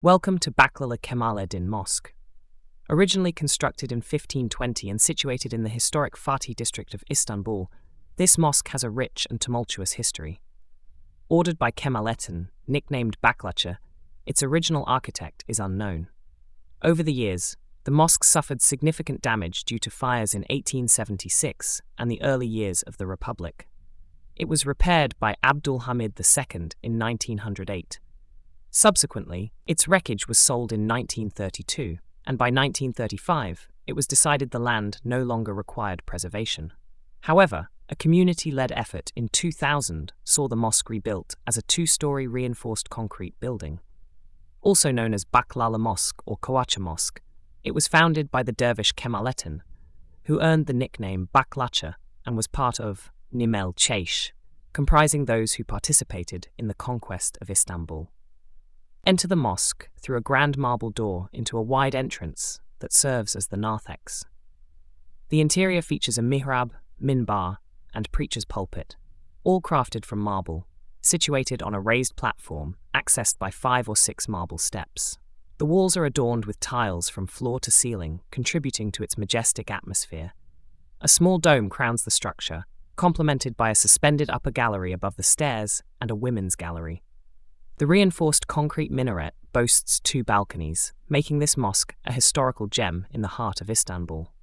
Welcome to Baklala Kemaleddin Mosque. Originally constructed in 1520 and situated in the historic Fatih district of Istanbul, this mosque has a rich and tumultuous history. Ordered by Kemalettin, nicknamed Baklaça, its original architect is unknown. Over the years, the mosque suffered significant damage due to fires in 1876 and the early years of the Republic. It was repaired by Abdülhamid II in 1908. Subsequently, its wreckage was sold in 1932, and by 1935, it was decided the land no longer required preservation. However, a community-led effort in 2000 saw the mosque rebuilt as a two-story reinforced concrete building. Also known as Baklala Mosque or Kavacha Mosque, it was founded by the dervish Kemalettin, who earned the nickname Baklaça and was part of Nimel Çeş, comprising those who participated in the conquest of Istanbul. Enter the mosque through a grand marble door into a wide entrance that serves as the narthex. The interior features a mihrab, minbar, and preacher's pulpit, all crafted from marble, situated on a raised platform accessed by 5 or 6 marble steps. The walls are adorned with tiles from floor to ceiling, contributing to its majestic atmosphere. A small dome crowns the structure, complemented by a suspended upper gallery above the stairs and a women's gallery. The reinforced concrete minaret boasts 2 balconies, making this mosque a historical gem in the heart of Istanbul.